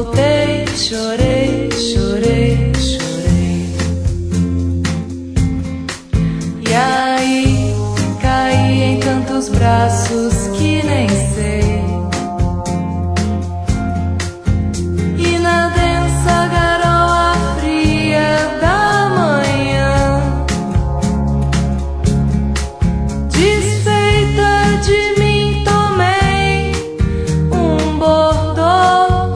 voltei, chorei, chorei, chorei. E aí caí em tantos braços que nem sei. E na densa garoa fria da manhã, desfeita de mim, tomei um bordô.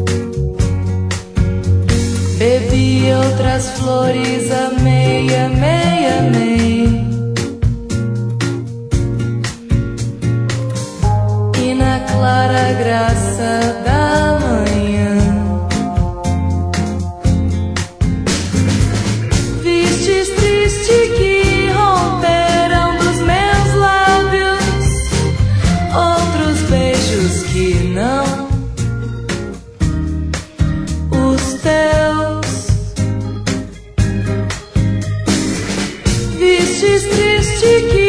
Bebi outras flores, amei, amei, amei. E na clara graça da manhã, vistes triste que romperam dos meus lábios outros beijos que não os teus. Vistes triste que